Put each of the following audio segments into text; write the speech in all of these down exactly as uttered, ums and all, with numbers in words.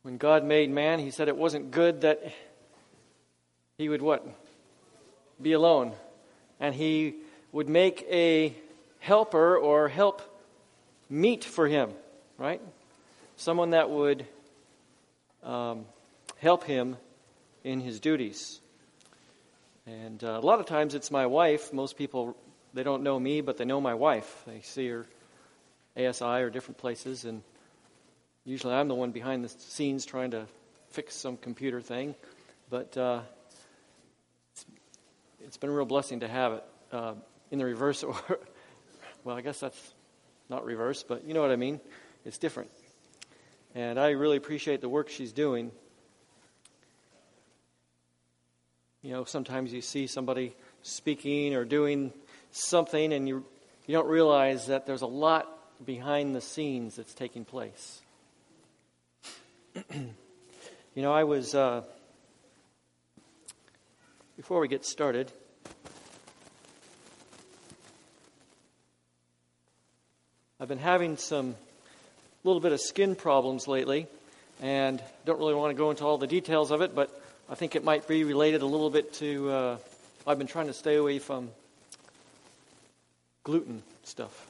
when God made man, he said it wasn't good that he would what? Be alone. And he would make a helper or help meet for him, right? Someone that would um, help him in his duties. And uh, a lot of times it's my wife. Most people, they don't know me, but they know my wife. They see her A S I or different places, and usually I'm the one behind the scenes trying to fix some computer thing. But uh, it's, it's been a real blessing to have it uh, in the reverse. Or, well, I guess that's not reverse, but you know what I mean. It's different. And I really appreciate the work she's doing. You know, sometimes you see somebody speaking or doing something and you you don't realize that there's a lot behind the scenes that's taking place. You know, I was, uh, before we get started, I've been having some little bit of skin problems lately, and don't really want to go into all the details of it, but I think it might be related a little bit to, uh, I've been trying to stay away from gluten stuff.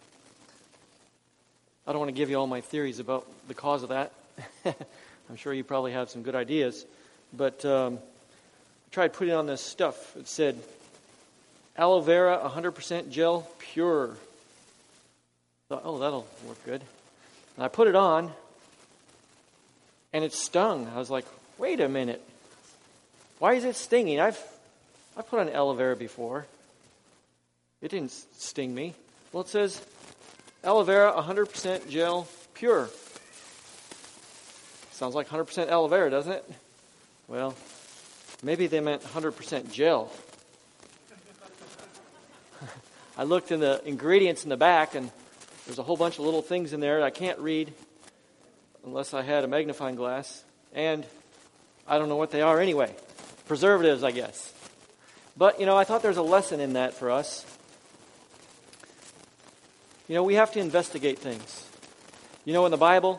I don't want to give you all my theories about the cause of that. I'm sure you probably have some good ideas. But um, I tried putting on this stuff. It said, aloe vera, one hundred percent gel, pure. I thought, oh, that'll work good. And I put it on, and it stung. I was like, wait a minute. Why is it stinging? I've I've put on aloe vera before. It didn't sting me. Well, it says aloe vera, one hundred percent gel, pure. Sounds like one hundred percent aloe vera, doesn't it? Well, maybe they meant one hundred percent gel. I looked in the ingredients in the back, and there's a whole bunch of little things in there I can't read unless I had a magnifying glass. And I don't know what they are anyway. Preservatives, I guess. But, you know, I thought there's a lesson in that for us. You know, we have to investigate things. You know, in the Bible,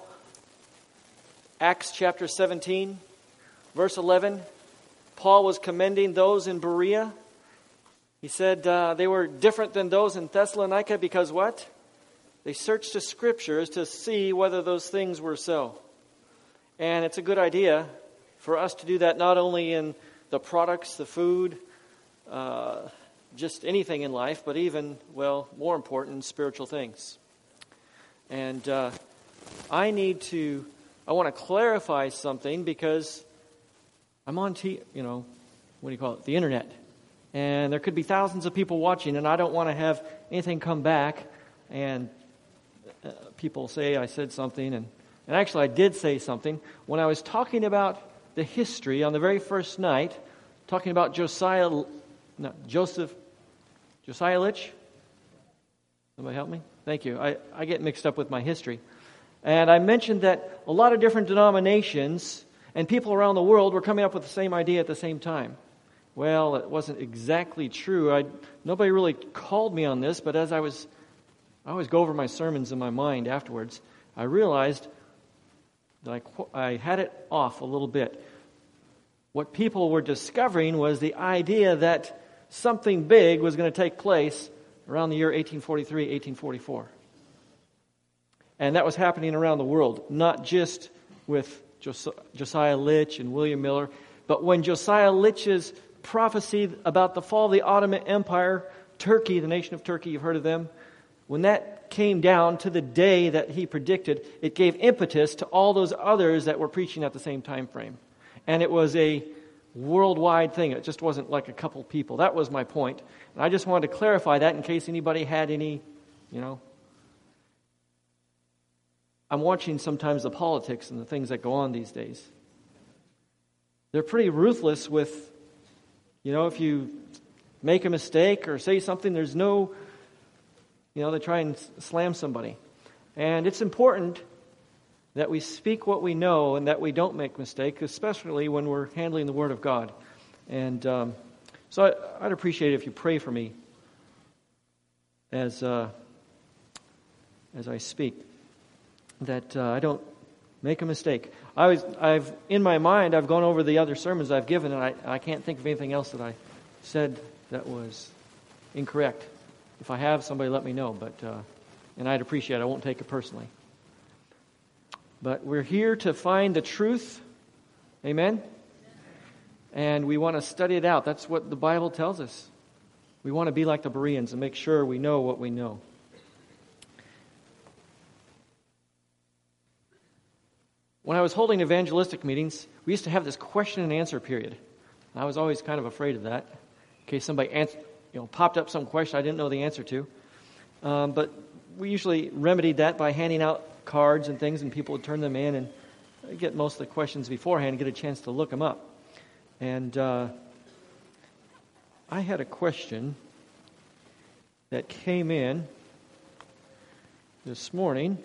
Acts chapter seventeen, verse eleven, Paul was commending those in Berea. He said uh, they were different than those in Thessalonica because what? They searched the Scriptures to see whether those things were so. And it's a good idea for us to do that not only in the products, the food, uh, just anything in life, but even, well, more important, spiritual things. And uh, I need to, I want to clarify something because I'm on, t- you know, what do you call it, the internet. And there could be thousands of people watching, and I don't want to have anything come back and uh, people say I said something. And, and actually, I did say something. When I was talking about the history on the very first night, talking about Josiah, no, Joseph, Josiah Litch. Somebody help me? Thank you. I, I get mixed up with my history. And I mentioned that a lot of different denominations and people around the world were coming up with the same idea at the same time. Well, it wasn't exactly true. I, nobody really called me on this, but as I was, I always go over my sermons in my mind afterwards, I realized that I, I had it off a little bit. What people were discovering was the idea that something big was going to take place around the year eighteen forty-three, eighteen forty-four. And that was happening around the world, not just with Jos- Josiah Litch and William Miller, but when Josiah Litch's prophecy about the fall of the Ottoman Empire, Turkey, the nation of Turkey, you've heard of them, when that came down to the day that he predicted, it gave impetus to all those others that were preaching at the same time frame. And it was a worldwide thing. It just wasn't like a couple people. That was my point. And I just wanted to clarify that in case anybody had any, you know. I'm watching sometimes the politics and the things that go on these days. They're pretty ruthless with, you know, if you make a mistake or say something, there's no, you know, they try and slam somebody. And it's important that we speak what we know and that we don't make mistakes, especially when we're handling the Word of God. And um, so I, I'd appreciate it if you pray for me as uh, as I speak, that uh, I don't make a mistake. I was, I've in my mind, I've gone over the other sermons I've given, and I, I can't think of anything else that I said that was incorrect. If I have, somebody let me know. But uh, and I'd appreciate it. I won't take it personally. But we're here to find the truth. Amen? And we want to study it out. That's what the Bible tells us. We want to be like the Bereans and make sure we know what we know. When I was holding evangelistic meetings, we used to have this question and answer period. I was always kind of afraid of that, in case somebody answer, you know, popped up some question I didn't know the answer to. Um, but we usually remedied that by handing out cards and things, and people would turn them in and get most of the questions beforehand and get a chance to look them up. And uh, I had a question that came in this morning.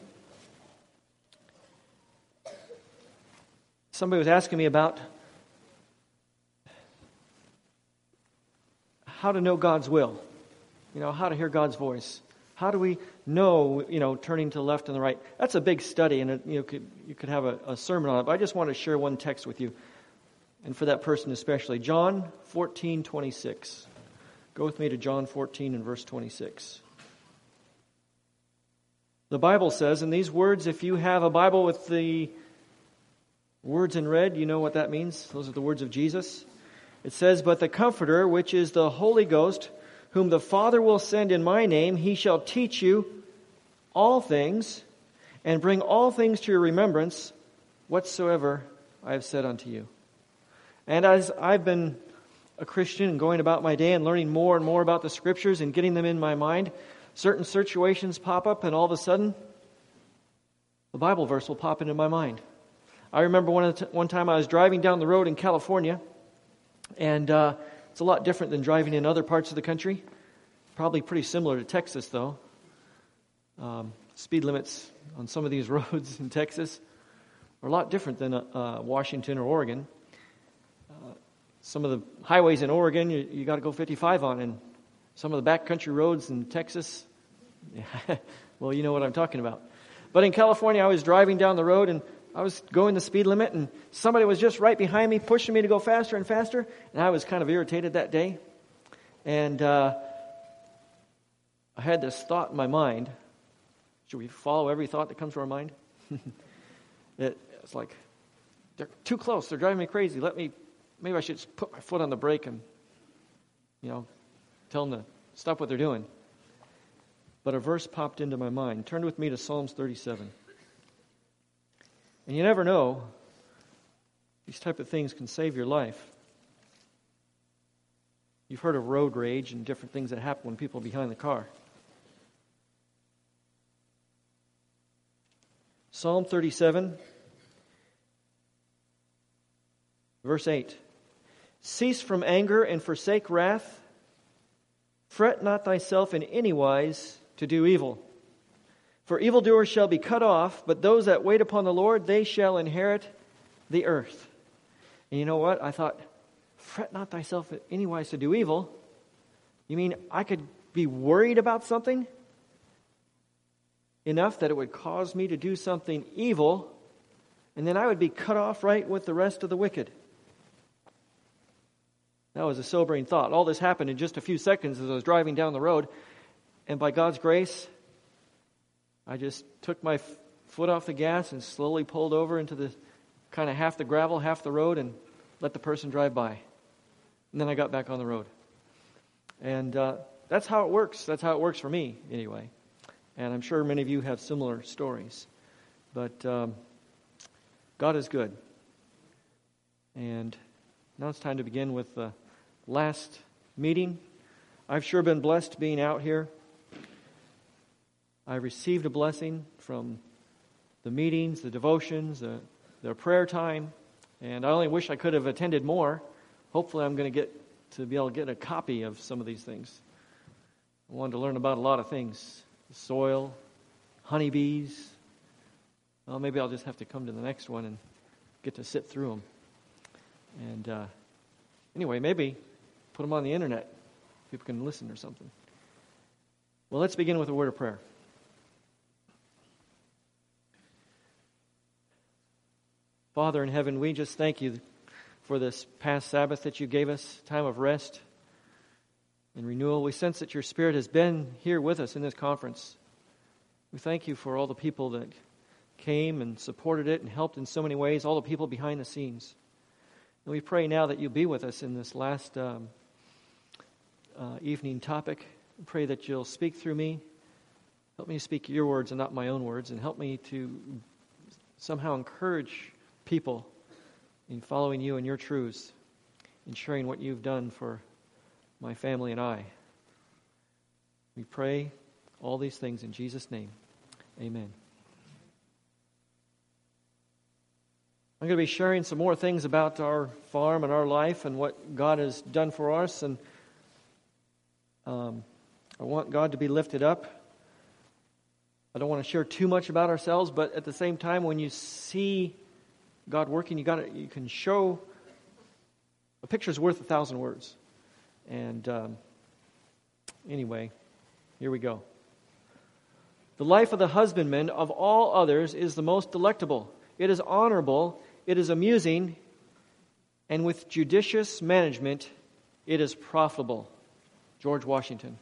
Somebody was asking me about how to know God's will, you know, how to hear God's voice. How do we know, you know, turning to the left and the right? That's a big study, and it, you know, could, you could have a, a sermon on it. But I just want to share one text with you, and for that person especially. John fourteen twenty-six. Go with me to John fourteen and verse twenty-six. The Bible says, in these words, if you have a Bible with the words in red, you know what that means. Those are the words of Jesus. It says, but the Comforter, which is the Holy Ghost, whom the Father will send in my name, he shall teach you all things, and bring all things to your remembrance, whatsoever I have said unto you. And as I've been a Christian and going about my day and learning more and more about the Scriptures and getting them in my mind, certain situations pop up, and all of a sudden, the Bible verse will pop into my mind. I remember one, one time I was driving down the road in California, and uh, it's a lot different than driving in other parts of the country. Probably pretty similar to Texas, though. Um, speed limits on some of these roads in Texas are a lot different than uh, Washington or Oregon. Uh, some of the highways in Oregon, you, you got to go fifty-five on, and some of the backcountry roads in Texas, well, you know what I'm talking about. But in California, I was driving down the road, and I was going the speed limit, and somebody was just right behind me, pushing me to go faster and faster, and I was kind of irritated that day. And uh, I had this thought in my mind. Should we follow every thought that comes to our mind? it, it's like, they're too close. They're driving me crazy. Let me, maybe I should just put my foot on the brake and, you know, tell them to stop what they're doing. But a verse popped into my mind. Turn with me to Psalms thirty-seven. And you never know, these type of things can save your life. You've heard of road rage and different things that happen when people are behind the car. Psalm thirty-seven, verse eight. Cease from anger and forsake wrath. Fret not thyself in any wise to do evil. For evildoers shall be cut off, but those that wait upon the Lord, they shall inherit the earth. And you know what? I thought, fret not thyself in any wise to do evil. You mean I could be worried about something enough that it would cause me to do something evil, and then I would be cut off right with the rest of the wicked? That was a sobering thought. All this happened in just a few seconds as I was driving down the road, and by God's grace, I just took my f- foot off the gas and slowly pulled over into the kind of half the gravel, half the road, and let the person drive by. And then I got back on the road. And uh, that's how it works. That's how it works for me, anyway. And I'm sure many of you have similar stories. But um, God is good. And now it's time to begin with the last meeting. I've sure been blessed being out here. I received a blessing from the meetings, the devotions, the, the prayer time, and I only wish I could have attended more. Hopefully I'm going to get to be able to get a copy of some of these things. I wanted to learn about a lot of things. Soil, honeybees. Well, maybe I'll just have to come to the next one and get to sit through them. And uh, anyway, maybe put them on the internet. People can listen or something. Well, let's begin with a word of prayer. Father in heaven, we just thank you for this past Sabbath that you gave us, time of rest and renewal. We sense that your Spirit has been here with us in this conference. We thank you for all the people that came and supported it and helped in so many ways, all the people behind the scenes. And we pray now that you'll be with us in this last um, uh, evening topic. We pray that you'll speak through me. Help me to speak your words and not my own words, and help me to somehow encourage people in following you and your truths, in sharing what you've done for my family and I. We pray all these things in Jesus' name. Amen. I'm going to be sharing some more things about our farm and our life and what God has done for us, and um, I want God to be lifted up. I don't want to share too much about ourselves, but at the same time, when you see God working, you got to, you can show a picture's worth a thousand words. And um, anyway, here we go. The life of the husbandman of all others is the most delectable. It is honorable, it is amusing, and with judicious management, it is profitable. George Washington.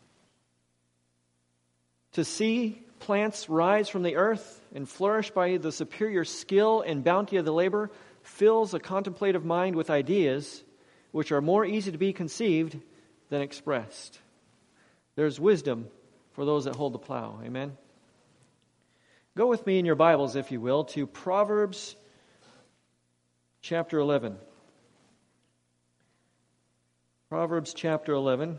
To see plants rise from the earth and flourish by the superior skill and bounty of the labor fills a contemplative mind with ideas which are more easy to be conceived than expressed. There's wisdom for those that hold the plow. Amen? Go with me in your Bibles, if you will, to Proverbs chapter eleven. Proverbs chapter eleven.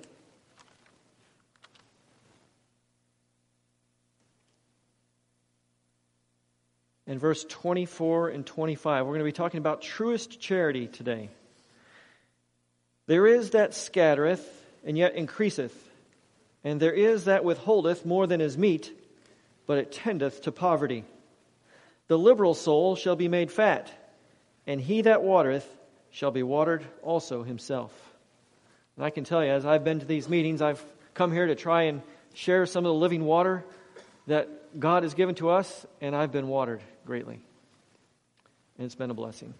In verse twenty-four and twenty-five, we're going to be talking about truest charity today. There is that scattereth, and yet increaseth, and there is that withholdeth more than is meet, but it tendeth to poverty. The liberal soul shall be made fat, and he that watereth shall be watered also himself. And I can tell you, as I've been to these meetings, I've come here to try and share some of the living water that God has given to us, and I've been watered greatly. And it's been a blessing.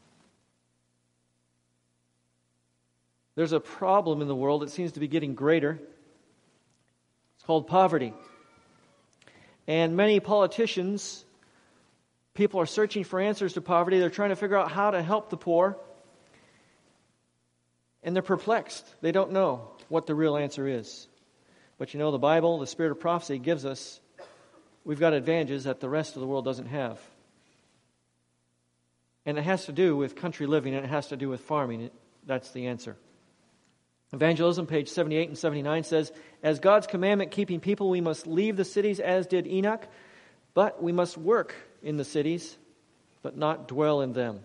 There's a problem in the world that seems to be getting greater. It's called poverty. And many politicians, people are searching for answers to poverty. They're trying to figure out how to help the poor. And they're perplexed. They don't know what the real answer is. But you know, the Bible, the Spirit of prophecy, gives us we've got advantages that the rest of the world doesn't have. And it has to do with country living, and it has to do with farming. That's the answer. Evangelism, page seventy-eight and seventy-nine says, as God's commandment-keeping people, we must leave the cities as did Enoch, but we must work in the cities, but not dwell in them.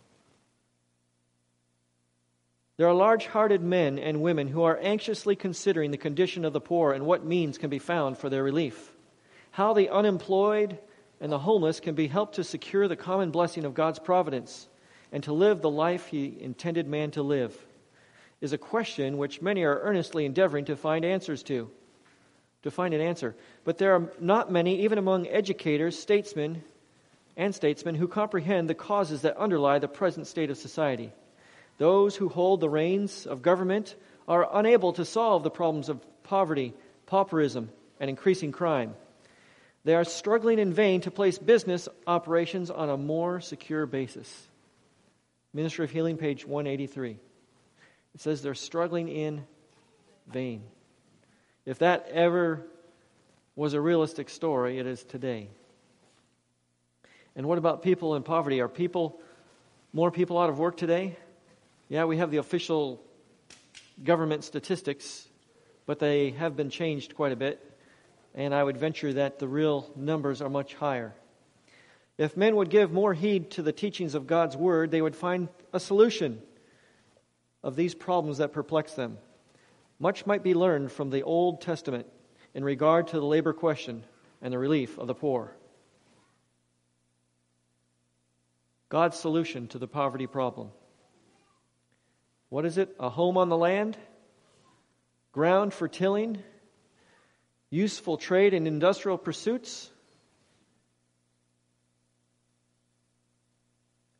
There are large-hearted men and women who are anxiously considering the condition of the poor and what means can be found for their relief. How the unemployed and the homeless can be helped to secure the common blessing of God's providence and to live the life He intended man to live is a question which many are earnestly endeavoring to find answers to, to find an answer. But there are not many, even among educators, statesmen, and statesmen, who comprehend the causes that underlie the present state of society. Those who hold the reins of government are unable to solve the problems of poverty, pauperism, and increasing crime. They are struggling in vain to place business operations on a more secure basis. Ministry of Healing, page one eighty-three. It says they're struggling in vain. If that ever was a realistic story, it is today. And what about people in poverty? Are people, more people out of work today? Yeah, we have the official government statistics, but they have been changed quite a bit. And I would venture that the real numbers are much higher. If men would give more heed to the teachings of God's Word, they would find a solution of these problems that perplex them. Much might be learned from the Old Testament in regard to the labor question and the relief of the poor. God's solution to the poverty problem. What is it? A home on the land? Ground for tilling? Useful trade and industrial pursuits?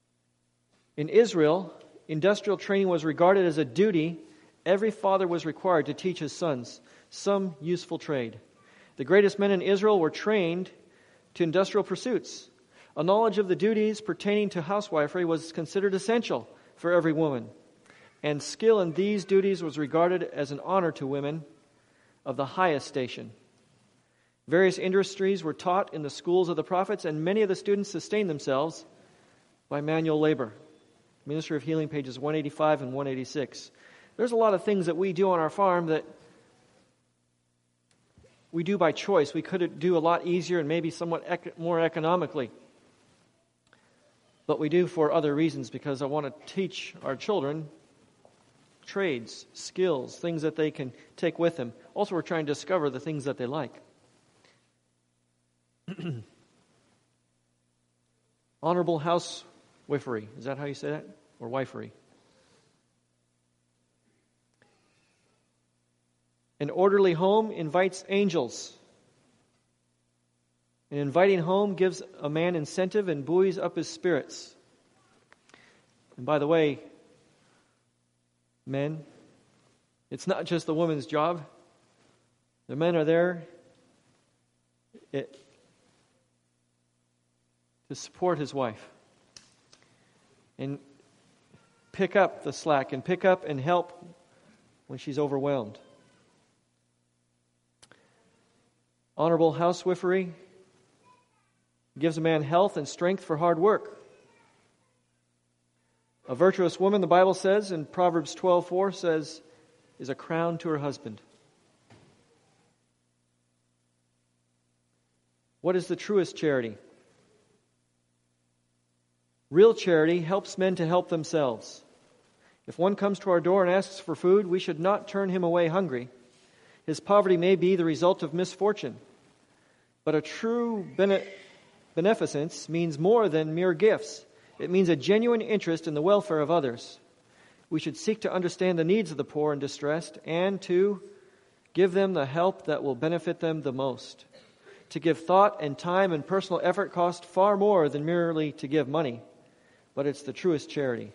In Israel, industrial training was regarded as a duty. Every father was required to teach his sons some useful trade. The greatest men in Israel were trained to industrial pursuits. A knowledge of the duties pertaining to housewifery was considered essential for every woman, and skill in these duties was regarded as an honor to women of the highest station. Various industries were taught in the schools of the prophets, and many of the students sustained themselves by manual labor. Ministry of Healing, pages one eighty-five and one eighty-six. There's a lot of things that we do on our farm that we do by choice. We could do a lot easier and maybe somewhat ec- more economically. But we do for other reasons, because I want to teach our children trades, skills, things that they can take with them. Also, we're trying to discover the things that they like. Honorable housewifery. Is that how you say that? Or wifery? An orderly home invites angels. An inviting home gives a man incentive and buoys up his spirits. And by the way, men, it's not just the woman's job. The men are there it, to support his wife and pick up the slack and pick up and help when she's overwhelmed. Honorable housewifery gives a man health and strength for hard work. A virtuous woman, the Bible says in Proverbs twelve four, says, is a crown to her husband. What is the truest charity? Real charity helps men to help themselves. If one comes to our door and asks for food, we should not turn him away hungry. His poverty may be the result of misfortune. But a true bene- beneficence means more than mere gifts. It means a genuine interest in the welfare of others. We should seek to understand the needs of the poor and distressed, and to give them the help that will benefit them the most. To give thought and time and personal effort costs far more than merely to give money, but it's the truest charity.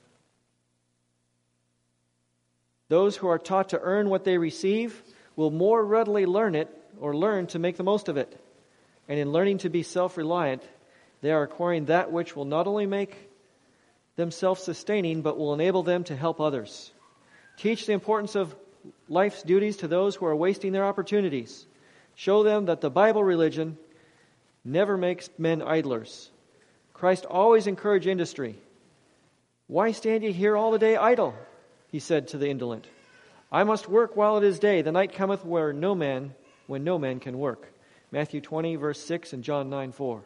Those who are taught to earn what they receive will more readily learn it or learn to make the most of it. And in learning to be self-reliant, they are acquiring that which will not only make them self-sustaining, but will enable them to help others. Teach the importance of life's duties to those who are wasting their opportunities. Show them that the Bible religion never makes men idlers. Christ always encouraged industry. Why stand ye here all the day idle? He said to the indolent. I must work while it is day. The night cometh where no man, when no man can work. Matthew twenty, verse six, and John nine, four.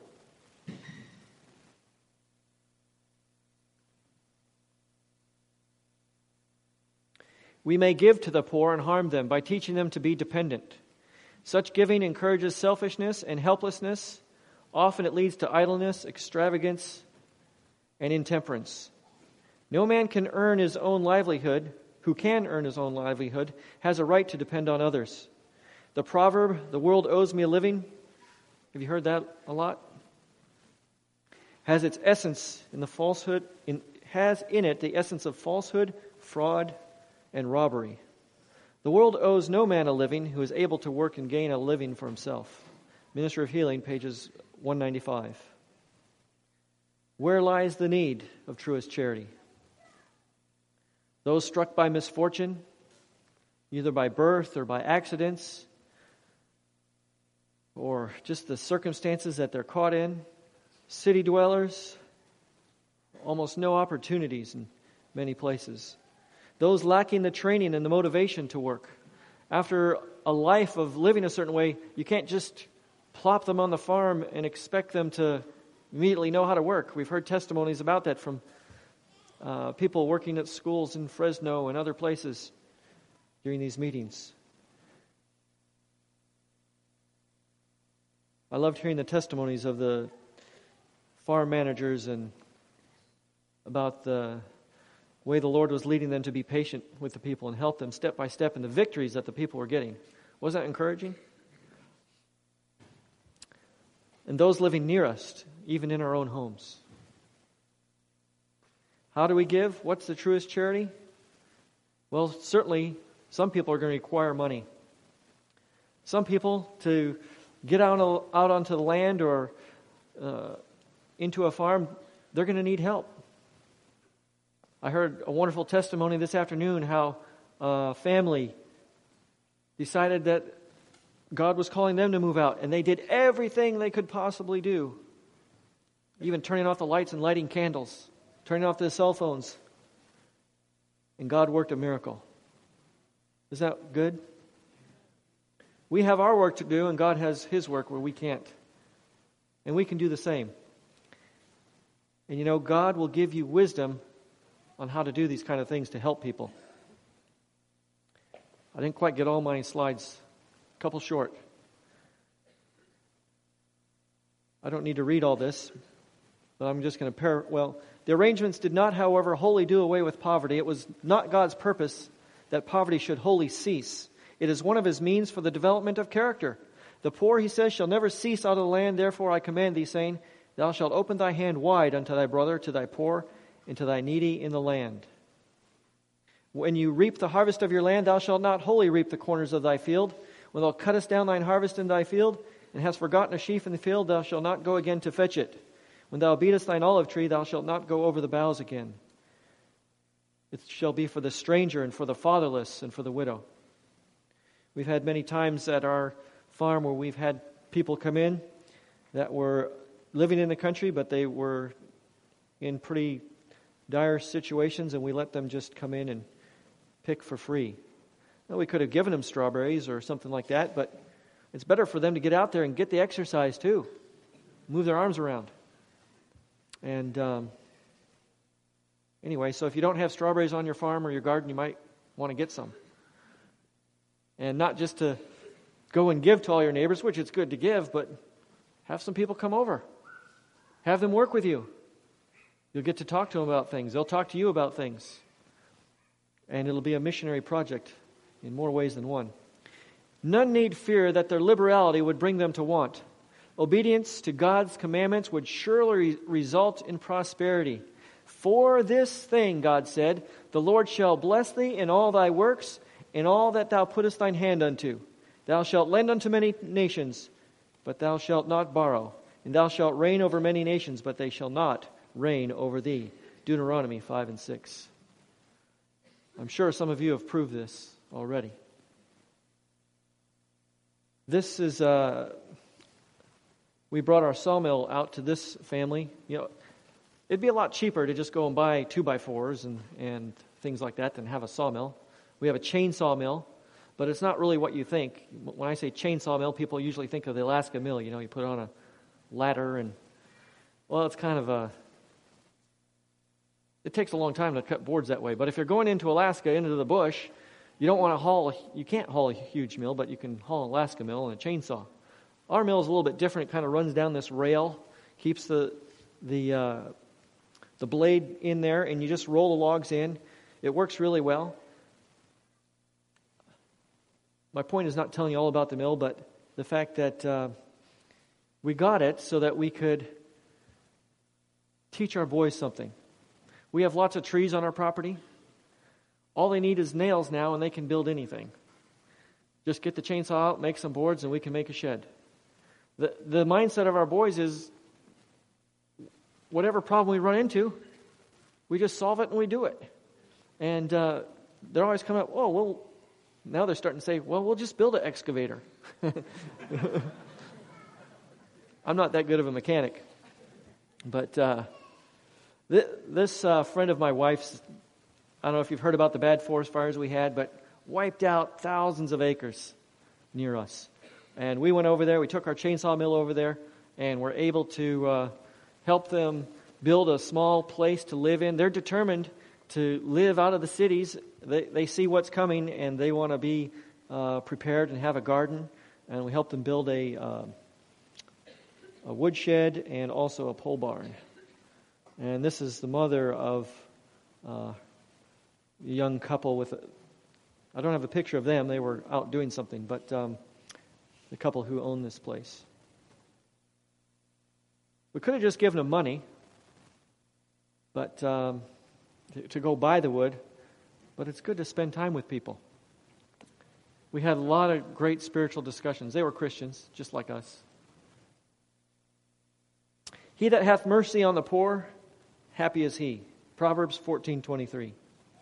We may give to the poor and harm them by teaching them to be dependent. Such giving encourages selfishness and helplessness. Often it leads to idleness, extravagance, and intemperance. No man can earn his own livelihood, who can earn his own livelihood, has a right to depend on others. The proverb, the world owes me a living, have you heard that a lot? Has its essence in the falsehood, in, has in it the essence of falsehood, fraud, and robbery. The world owes no man a living who is able to work and gain a living for himself. Ministry of Healing, pages one ninety-five. Where lies the need of truest charity? Those struck by misfortune, either by birth or by accidents, or just the circumstances that they're caught in. City dwellers, almost no opportunities in many places. Those lacking the training and the motivation to work. After a life of living a certain way, you can't just plop them on the farm and expect them to immediately know how to work. We've heard testimonies about that from uh, people working at schools in Fresno and other places during these meetings. I loved hearing the testimonies of the farm managers and about the way the Lord was leading them to be patient with the people and help them step by step in the victories that the people were getting. Wasn't that encouraging? And those living near us, even in our own homes. How do we give? What's the truest charity? Well, certainly some people are going to require money. Some people, to get out, out onto the land or uh, into a farm, they're going to need help. I heard a wonderful testimony this afternoon how a family decided that God was calling them to move out, and they did everything they could possibly do, even turning off the lights and lighting candles, turning off their cell phones. And God worked a miracle. Is that good? We have our work to do, and God has His work where we can't. And we can do the same. And you know, God will give you wisdom on how to do these kind of things to help people. I didn't quite get all my slides. A couple short. I don't need to read all this, but I'm just going to par. Well, the arrangements did not, however, wholly do away with poverty. It was not God's purpose that poverty should wholly cease. It is one of His means for the development of character. The poor, He says, shall never cease out of the land. Therefore I command thee, saying, Thou shalt open thy hand wide unto thy brother, to thy poor, and to thy needy in the land. When you reap the harvest of your land, thou shalt not wholly reap the corners of thy field. When thou cuttest down thine harvest in thy field, and hast forgotten a sheaf in the field, thou shalt not go again to fetch it. When thou beatest thine olive tree, thou shalt not go over the boughs again. It shall be for the stranger, and for the fatherless, and for the widow. We've had many times at our farm where we've had people come in that were living in the country, but they were in pretty dire situations, and we let them just come in and pick for free. Now, we could have given them strawberries or something like that, but it's better for them to get out there and get the exercise too. Move their arms around. And um, anyway, so if you don't have strawberries on your farm or your garden, you might want to get some. And not just to go and give to all your neighbors, which it's good to give, but have some people come over. Have them work with you. You'll get to talk to them about things. They'll talk to you about things. And it'll be a missionary project in more ways than one. None need fear that their liberality would bring them to want. Obedience to God's commandments would surely result in prosperity. For this thing, God said, the Lord shall bless thee in all thy works, in all that thou puttest thine hand unto. Thou shalt lend unto many nations, but thou shalt not borrow. And thou shalt reign over many nations, but they shall not reign over thee. Deuteronomy five and six. I'm sure some of you have proved this already. This is, uh, we brought our sawmill out to this family. You know, it'd be a lot cheaper to just go and buy two by fours and, and things like that than have a sawmill. We have a chainsaw mill, but it's not really what you think. When I say chainsaw mill, people usually think of the Alaska mill. You know, you put on a ladder and, well, it's kind of a, it takes a long time to cut boards that way. But if you're going into Alaska, into the bush, you don't want to haul, you can't haul a huge mill, but you can haul an Alaska mill and a chainsaw. Our mill is a little bit different. It kind of runs down this rail, keeps the the uh, the blade in there, and you just roll the logs in. It works really well. My point is not telling you all about the mill, but the fact that uh, we got it so that we could teach our boys something. We have lots of trees on our property. All they need is nails now, and they can build anything. Just get the chainsaw out, make some boards, and we can make a shed. The the mindset of our boys is, whatever problem we run into, we just solve it and we do it. And uh, they're always coming up, oh, well, now they're starting to say, well, we'll just build an excavator. I'm not that good of a mechanic. But uh, th- this uh, friend of my wife's, I don't know if you've heard about the bad forest fires we had, but wiped out thousands of acres near us. And we went over there, we took our chainsaw mill over there, and were able to uh, help them build a small place to live in. They're determined to live out of the cities. They, they see what's coming, and they want to be uh, prepared and have a garden. And we helped them build a, uh, a woodshed and also a pole barn. And this is the mother of uh, a young couple with, a, I don't have a picture of them. They were out doing something, but um, the couple who own this place. We could have just given them money, but um, to, to go buy the wood, but it's good to spend time with people. We had a lot of great spiritual discussions. They were Christians, just like us. He that hath mercy on the poor, happy is he. Proverbs fourteen twenty-three.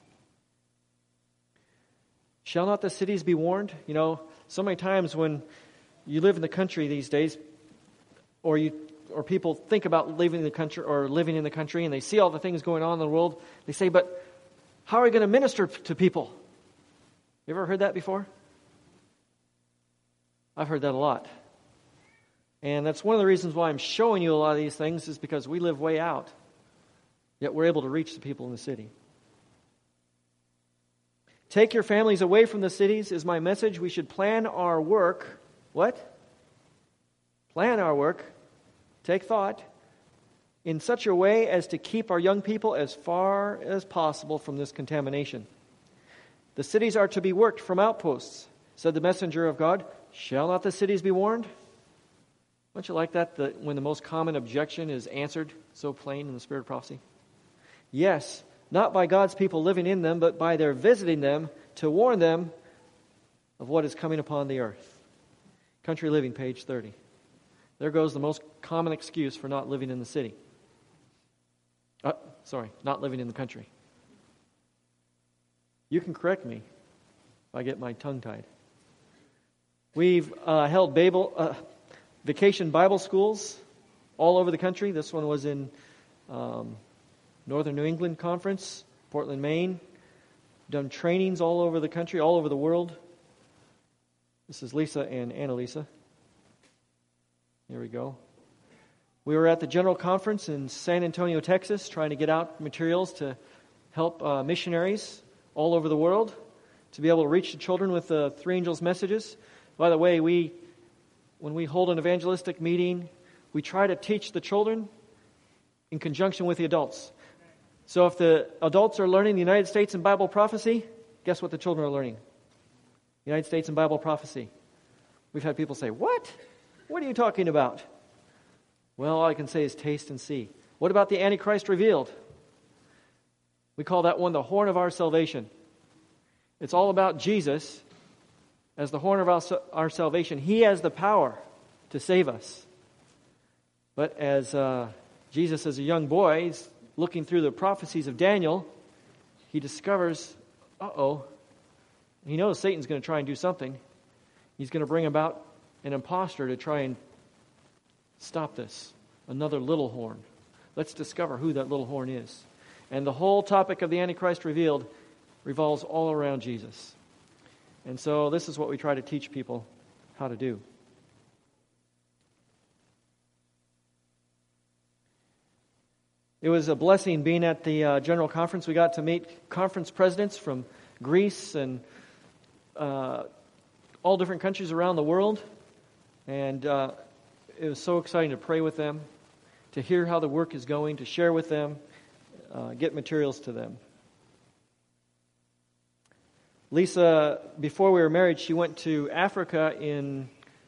Shall not the cities be warned? You know, so many times when you live in the country these days, or you or people think about living in the country or living in the country, and they see all the things going on in the world, they say, but how are we going to minister to people? You ever heard that before? I've heard that a lot. And that's one of the reasons why I'm showing you a lot of these things, is because we live way out, yet we're able to reach the people in the city. Take your families away from the cities is my message. We should plan our work. What? Plan our work. Take thought in such a way as to keep our young people as far as possible from this contamination. The cities are to be worked from outposts, said the messenger of God. Shall not the cities be warned? Don't you like that, that when the most common objection is answered so plain in the spirit of prophecy? Yes, not by God's people living in them, but by their visiting them to warn them of what is coming upon the earth. Country Living, page thirty. There goes the most common excuse for not living in the city. Uh, sorry, not living in the country. You can correct me if I get my tongue tied. We've uh, held Babel, uh, vacation Bible schools all over the country. This one was in um, Northern New England Conference, Portland, Maine. Done trainings all over the country, all over the world. This is Lisa and Annalisa. There we go. We were at the General Conference in San Antonio, Texas, trying to get out materials to help uh, missionaries all over the world to be able to reach the children with the three angels' messages. By the way, we when we hold an evangelistic meeting, we try to teach the children in conjunction with the adults. So if the adults are learning the United States in Bible prophecy, guess what the children are learning? United States in Bible prophecy. We've had people say, what? What are you talking about? Well, all I can say is taste and see. What about the Antichrist revealed? We call that one the horn of our salvation. It's all about Jesus as the horn of our, our salvation. He has the power to save us. But as uh, Jesus, as a young boy, he's looking through the prophecies of Daniel, he discovers, uh-oh, he knows Satan's going to try and do something. He's going to bring about an imposter to try and stop this. Another little horn. Let's discover who that little horn is. And the whole topic of the Antichrist revealed revolves all around Jesus. And so this is what we try to teach people how to do. It was a blessing being at the uh, General Conference. We got to meet conference presidents from Greece and uh, all different countries around the world. And uh, it was so exciting to pray with them, to hear how the work is going, to share with them, uh, get materials to them. Lisa, before we were married, she went to Africa in,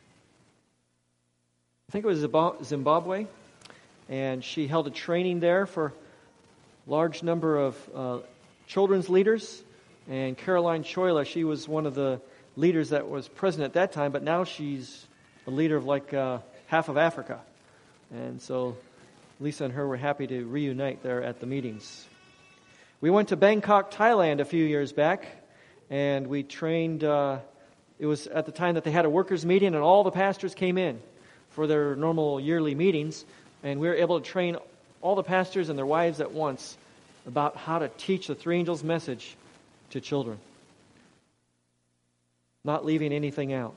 I think it was Zimbabwe, and she held a training there for a large number of uh, children's leaders. And Caroline Choila, she was one of the leaders that was present at that time, but now she's a leader of like uh, half of Africa. And so Lisa and her were happy to reunite there at the meetings. We went to Bangkok, Thailand a few years back, and we trained, uh, it was at the time that they had a workers' meeting, and all the pastors came in for their normal yearly meetings, and we were able to train all the pastors and their wives at once about how to teach the three angels' message to children, not leaving anything out.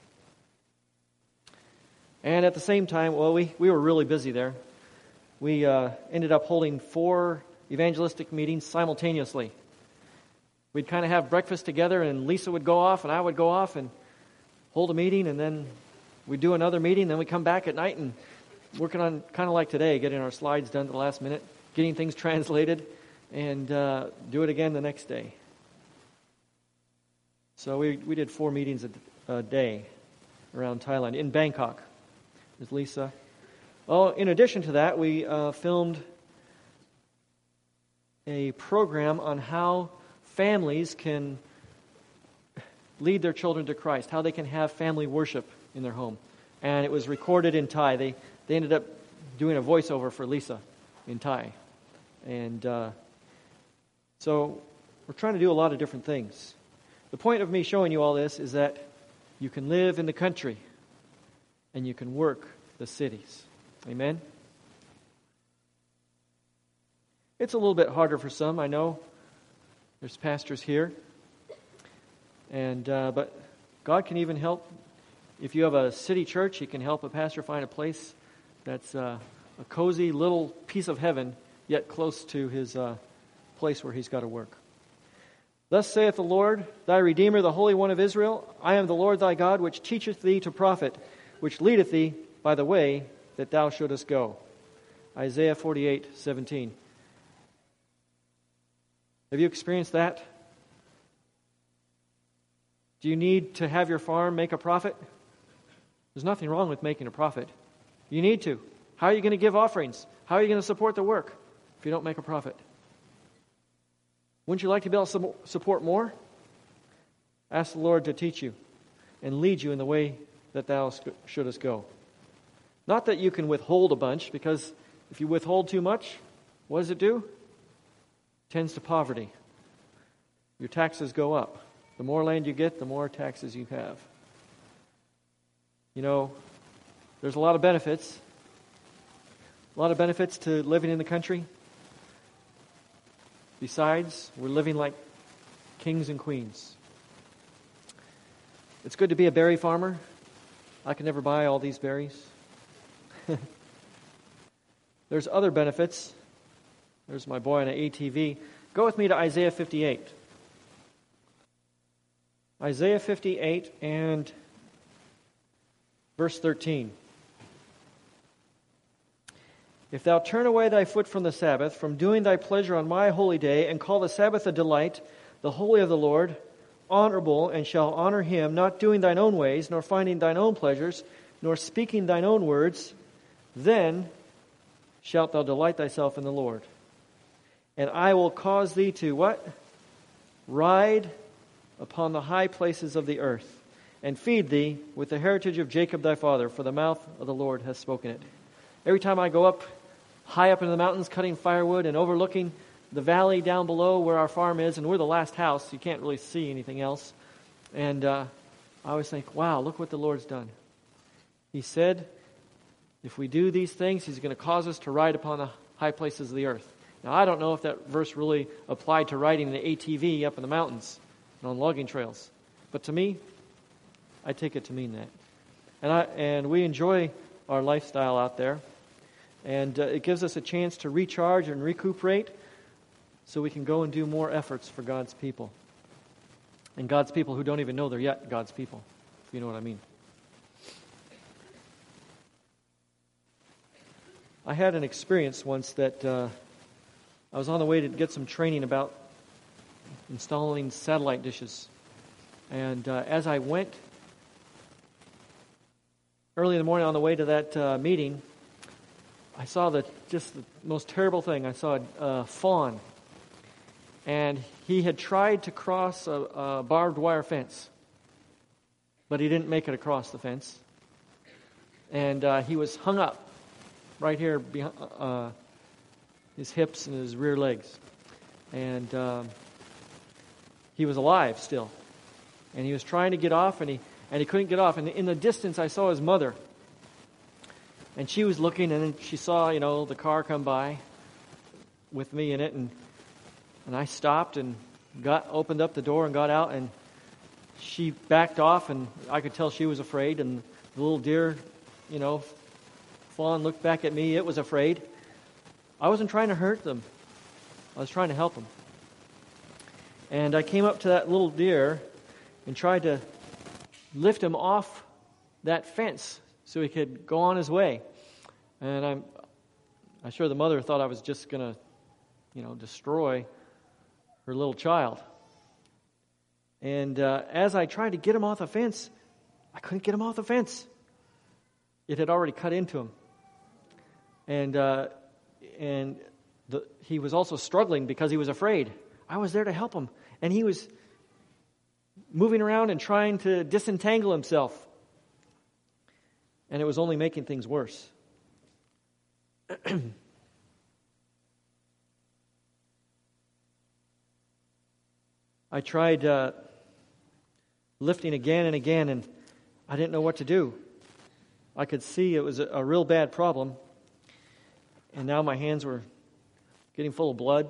And at the same time, well, we, we were really busy there. We uh, ended up holding four evangelistic meetings simultaneously. We'd kind of have breakfast together, and Lisa would go off, and I would go off and hold a meeting, and then we'd do another meeting, then we'd come back at night and working on, kind of like today, getting our slides done at the last minute, getting things translated, and uh, do it again the next day. So we we did four meetings a, a day around Thailand, in Bangkok, with Lisa. Oh, in addition to that, we uh, filmed a program on how families can lead their children to Christ, how they can have family worship in their home. And it was recorded in Thai. They they ended up doing a voiceover for Lisa in Thai. And uh, so we're trying to do a lot of different things. The point of me showing you all this is that you can live in the country and you can work the cities. Amen? It's a little bit harder for some, I know. There's pastors here. And uh, but God can even help. If you have a city church, He can help a pastor find a place that's uh, a cozy little piece of heaven, yet close to his uh, place where he's got to work. Thus saith the Lord, thy Redeemer, the Holy One of Israel, I am the Lord thy God, which teacheth thee to profit, which leadeth thee by the way that thou shouldest go. Isaiah forty-eight seventeen. Have you experienced that? Do you need to have your farm make a profit? There's nothing wrong with making a profit. You need to. How are you going to give offerings? How are you going to support the work if you don't make a profit? Wouldn't you like to be able to support more? Ask the Lord to teach you and lead you in the way that thou shouldest go. Not that you can withhold a bunch, because if you withhold too much, what does it do? It tends to poverty. Your taxes go up. The more land you get, the more taxes you have. You know, there's a lot of benefits. A lot of benefits to living in the country. Besides, we're living like kings and queens. It's good to be a berry farmer. I can never buy all these berries. There's other benefits. There's my boy on an A T V. Go with me to Isaiah fifty-eight. Isaiah fifty-eight and verse thirteen. If thou turn away thy foot from the Sabbath, from doing thy pleasure on my holy day, and call the Sabbath a delight, the holy of the Lord, honorable, and shall honor him, not doing thine own ways, nor finding thine own pleasures, nor speaking thine own words, then shalt thou delight thyself in the Lord. And I will cause thee to what? Ride upon the high places of the earth, and feed thee with the heritage of Jacob thy father, for the mouth of the Lord hath spoken it. Every time I go up, high up into the mountains, cutting firewood and overlooking the valley down below where our farm is, and we're the last house, you can't really see anything else. And uh, I always think, wow, look what the Lord's done. He said, if we do these things, He's going to cause us to ride upon the high places of the earth. Now, I don't know if that verse really applied to riding an A T V up in the mountains and on logging trails. But to me, I take it to mean that. And I and we enjoy our lifestyle out there. And uh, it gives us a chance to recharge and recuperate so we can go and do more efforts for God's people. And God's people who don't even know they're yet God's people, if you know what I mean. I had an experience once that uh, I was on the way to get some training about installing satellite dishes. And uh, as I went early in the morning on the way to that uh, meeting, I saw the just the most terrible thing. I saw a, a fawn, and he had tried to cross a, a barbed wire fence, but he didn't make it across the fence. And uh, he was hung up right here behind uh, his hips and his rear legs. And um, he was alive still. And he was trying to get off, and he and he couldn't get off. And in the distance, I saw his mother. And she was looking, and then she saw, you know, the car come by with me in it. And and I stopped and got opened up the door and got out. And she backed off, and I could tell she was afraid. And the little deer, you know, fawn looked back at me. It was afraid. I wasn't trying to hurt them. I was trying to help them. And I came up to that little deer and tried to lift him off that fence so he could go on his way. And I'm, I'm sure the mother thought I was just going to, you know, destroy her little child. And uh, as I tried to get him off the fence, I couldn't get him off the fence. It had already cut into him. And uh, and the, he was also struggling because he was afraid. I was there to help him. And he was moving around and trying to disentangle himself. And it was only making things worse. I tried uh, lifting again and again, and I didn't know what to do. I could see it was a, a real bad problem. And now my hands were getting full of blood.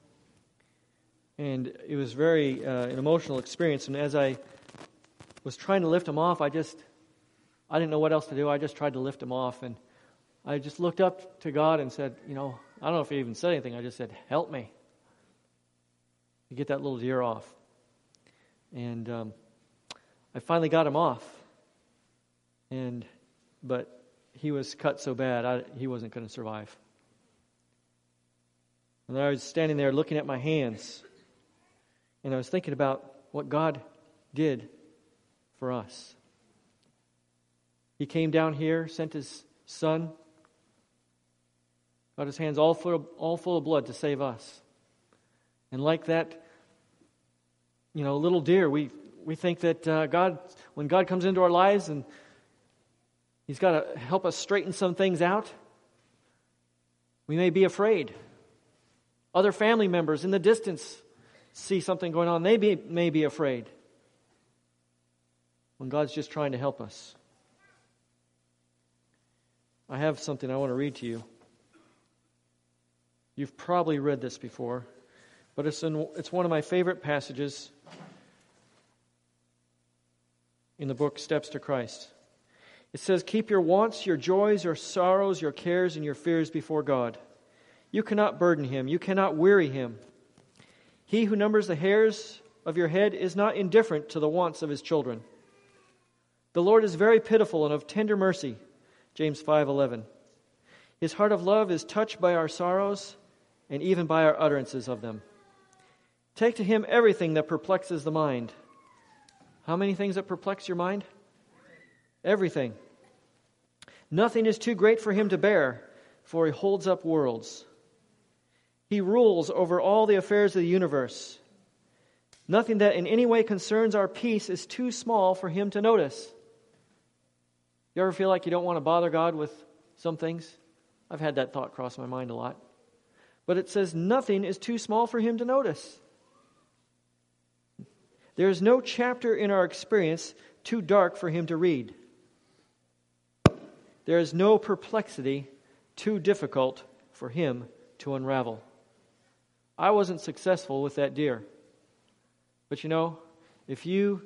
And it was very uh, an emotional experience. And as I was trying to lift him off, I just, I didn't know what else to do. I just tried to lift him off. And I just looked up to God and said, you know, I don't know if he even said anything. I just said, help me to get that little deer off. And um, I finally got him off. And but he was cut so bad, I, he wasn't going to survive. And I was standing there looking at my hands, and I was thinking about what God did for us. He came down here, sent His Son, got His hands all full of, all full of blood to save us. And like that, you know, little deer, we we think that uh, God, when God comes into our lives and He's got to help us straighten some things out, we may be afraid. Other family members in the distance see something going on. They be, may be afraid when God's just trying to help us. I have something I want to read to you. You've probably read this before, but it's, in, it's one of my favorite passages in the book Steps to Christ. It says, keep your wants, your joys, your sorrows, your cares, and your fears before God. You cannot burden Him. You cannot weary Him. He who numbers the hairs of your head is not indifferent to the wants of His children. The Lord is very pitiful and of tender mercy. James five eleven. His heart of love is touched by our sorrows and even by our utterances of them. Take to Him everything that perplexes the mind. How many things that perplex your mind? Everything. Nothing is too great for Him to bear, for He holds up worlds. He rules over all the affairs of the universe. Nothing that in any way concerns our peace is too small for Him to notice. You ever feel like you don't want to bother God with some things? I've had that thought cross my mind a lot. But it says nothing is too small for Him to notice. There is no chapter in our experience too dark for Him to read. There is no perplexity too difficult for Him to unravel. I wasn't successful with that deer. But you know, if you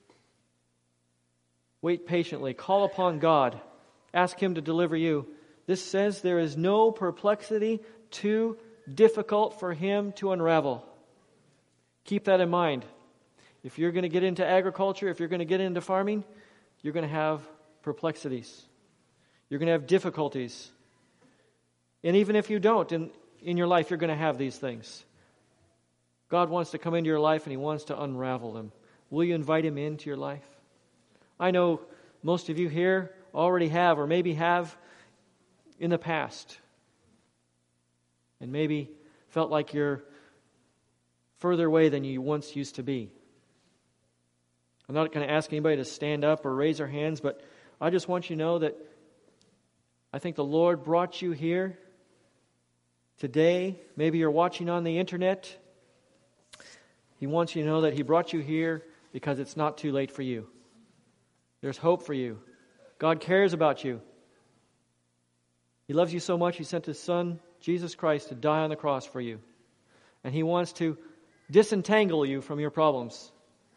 wait patiently, call upon God, ask Him to deliver you, this says there is no perplexity too difficult for Him to unravel. Keep that in mind. If you're going to get into agriculture, if you're going to get into farming, you're going to have perplexities. You're going to have difficulties. And even if you don't, in, in your life, you're going to have these things. God wants to come into your life and He wants to unravel them. Will you invite Him into your life? I know most of you here already have, or maybe have in the past. And maybe felt like you're further away than you once used to be. I'm not going to ask anybody to stand up or raise their hands, but I just want you to know that I think the Lord brought you here today. Maybe you're watching on the internet. He wants you to know that He brought you here because it's not too late for you. There's hope for you. God cares about you. He loves you so much, He sent His Son, Jesus Christ, to die on the cross for you. And He wants to disentangle you from your problems.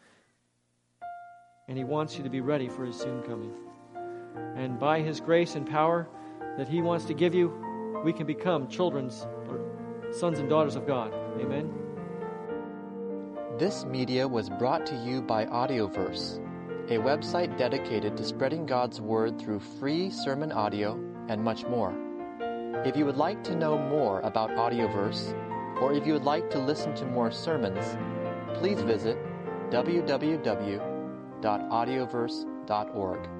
And He wants you to be ready for His soon coming. And by His grace and power that He wants to give you, we can become children's or sons and daughters of God. Amen. This media was brought to you by Audioverse, a website dedicated to spreading God's Word through free sermon audio and much more. If you would like to know more about Audioverse, or if you would like to listen to more sermons, please visit w w w dot audioverse dot org.